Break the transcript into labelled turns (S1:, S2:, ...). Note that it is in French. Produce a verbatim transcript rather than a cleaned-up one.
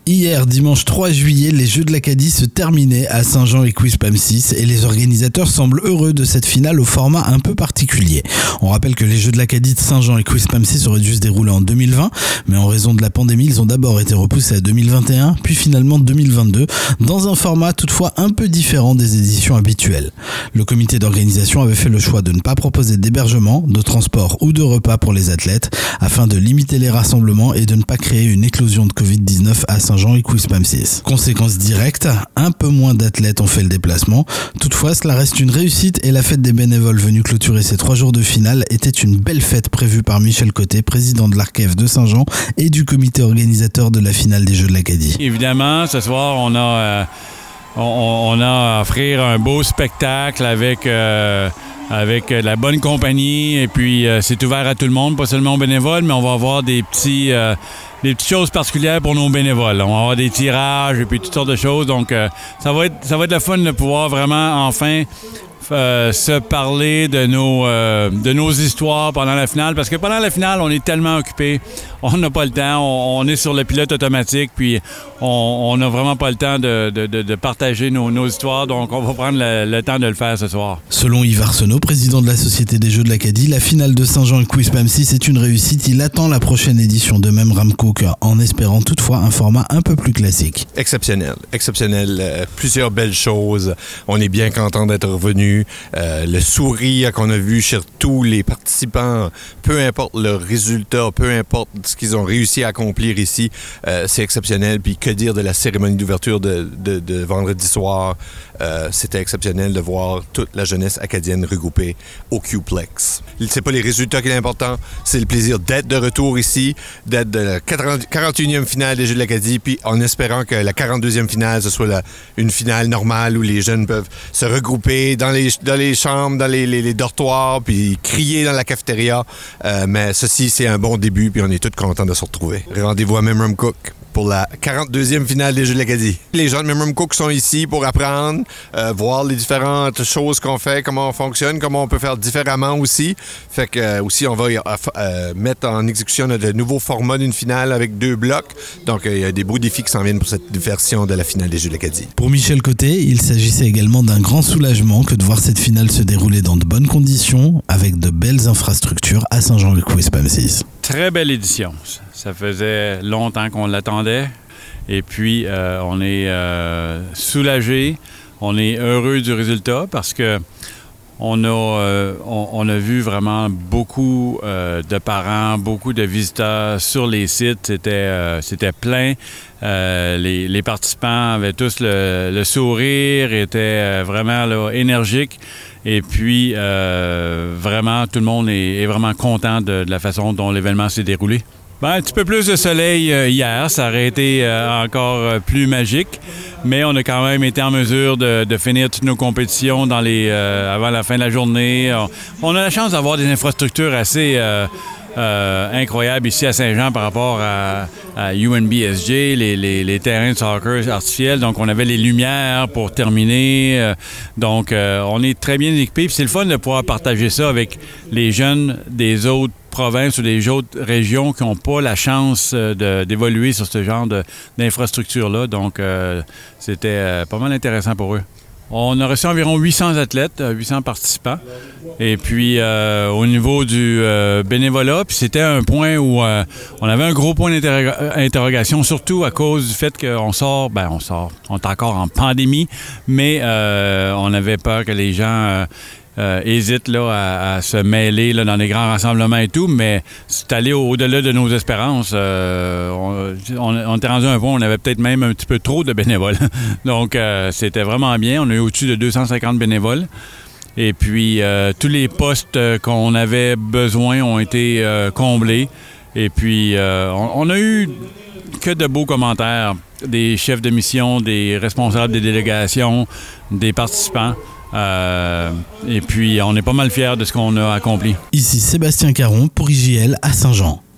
S1: Hier, dimanche trois juillet, les Jeux de l'Acadie se terminaient à Saint-Jean-Equispe-Amsis et les organisateurs semblent heureux de cette finale au format un peu particulier. On rappelle que les Jeux de l'Acadie de Saint-Jean-Equispe-Amsis auraient dû se dérouler en deux mille vingt, mais en raison de la pandémie, ils ont d'abord été repoussés à deux mille vingt et un, puis finalement deux mille vingt-deux, dans un format toutefois un peu différent des éditions habituelles. Le comité d'organisation avait fait le choix de ne pas proposer d'hébergement, de transport ou de repas pour les athlètes, afin de limiter les rassemblements et de ne pas créer une éclosion de covid dix-neuf à Saint-Jean-Equispe-Amsis. Conséquence directe, un peu moins d'athlètes ont fait le déplacement. Toutefois, cela reste une réussite et la fête des bénévoles venus clôturer ces trois jours de finale était une belle fête prévue par Michel Côté, président de l'A R C E F de Saint-Jean et du comité organisateur de la finale des Jeux de l'Acadie.
S2: Évidemment, ce soir, on a, euh, on, on a à offrir un beau spectacle avec... Euh avec la bonne compagnie, et puis euh, c'est ouvert à tout le monde, pas seulement aux bénévoles, mais on va avoir des petits euh, des petites choses particulières pour nos bénévoles. On va avoir des tirages et puis toutes sortes de choses, donc euh, ça va être ça va être le fun de pouvoir vraiment enfin euh, se parler de nos euh, de nos histoires pendant la finale, parce que pendant la finale, on est tellement occupés, on n'a pas le temps, on, on est sur le pilote automatique, puis on n'a vraiment pas le temps de, de, de, de partager nos, nos histoires, donc on va prendre le, le temps de le faire ce soir.
S1: Selon Yves Arsenault, président de la Société des Jeux de l'Acadie, la finale de Saint-Jean-Equispe-Amsis est une réussite. Il attend la prochaine édition, de même Ram Cook, en espérant toutefois un format un peu plus classique.
S3: Exceptionnel, exceptionnel. Euh, plusieurs belles choses. On est bien content d'être revenu. Euh, le sourire qu'on a vu chez tous les participants, peu importe le résultat, peu importe ce qu'ils ont réussi à accomplir ici, euh, c'est exceptionnel. Puis que dire de la cérémonie d'ouverture de, de, de vendredi soir? Euh, c'était exceptionnel de voir toute la jeunesse acadienne regroupée au Q-Plex. C'est pas les résultats qui est important, c'est le plaisir d'être de retour ici, d'être de la quarante-et-unième finale des Jeux de l'Acadie, puis en espérant que la quarante-deuxième finale, ce soit la, une finale normale où les jeunes peuvent se regrouper dans les, dans les chambres, dans les, les, les dortoirs, puis crier dans la cafétéria. Euh, mais ceci, c'est un bon début, puis on est tous contents de se retrouver. Rendez-vous à Memram Cook pour la quarante-deuxième finale des Jeux de l'Acadie. Les gens de Memram Cook sont ici pour apprendre, euh, voir les différentes choses qu'on fait, comment on fonctionne, comment on peut faire différemment aussi. Fait que euh, aussi, on va euh, mettre en exécution de nouveaux formats d'une finale avec deux blocs. Donc, il euh, y a des beaux défis qui s'en viennent pour cette version de la finale des Jeux de l'Acadie.
S1: Pour Michel Côté, il s'agissait également d'un grand soulagement que de voir cette finale se dérouler dans de bonnes conditions, avec de belles infrastructures à Saint-Jean-Equispe-Amsis.
S2: Très belle édition. Ça faisait longtemps qu'on l'attendait. Et puis, euh, on est euh, soulagé. On est heureux du résultat parce que on a, euh, on, on a vu vraiment beaucoup euh, de parents, beaucoup de visiteurs sur les sites. C'était, euh, c'était plein. Euh, les, les participants avaient tous le, le sourire, étaient vraiment là, énergiques. Et puis, euh, vraiment, tout le monde est, est vraiment content de, de la façon dont l'événement s'est déroulé. Ben, un petit peu plus de soleil euh, hier, ça aurait été euh, encore euh, plus magique, mais on a quand même été en mesure de, de finir toutes nos compétitions dans les, euh, avant la fin de la journée. On, on a la chance d'avoir des infrastructures assez euh, euh, incroyables ici à Saint-Jean par rapport à, à U N B S J, les, les, les terrains de soccer artificiels. Donc, on avait les lumières pour terminer. Euh, donc, euh, on est très bien équipés. Puis c'est le fun de pouvoir partager ça avec les jeunes des autres provinces ou des autres régions qui n'ont pas la chance de, d'évoluer sur ce genre de, d'infrastructure-là. Donc, euh, c'était euh, pas mal intéressant pour eux. On a reçu environ huit cents athlètes, huit cents participants. Et puis, euh, au niveau du euh, bénévolat, puis c'était un point où euh, on avait un gros point d'interrogation, surtout à cause du fait qu'on sort, ben on sort, on est encore en pandémie, mais euh, on avait peur que les gens... Euh, Euh, hésite là, à, à se mêler là, dans des grands rassemblements et tout, mais c'est allé au-delà de nos espérances. Euh, on, on, on était rendu à un point où on avait peut-être même un petit peu trop de bénévoles. Donc, euh, c'était vraiment bien. On a eu au-dessus de deux cent cinquante bénévoles. Et puis, euh, tous les postes qu'on avait besoin ont été euh, comblés. Et puis, euh, on, on a eu que de beaux commentaires des chefs de mission, des responsables des délégations, des participants. Euh, et puis, on est pas mal fiers de ce qu'on a accompli.
S1: Ici Sébastien Caron pour I J L à Saint-Jean.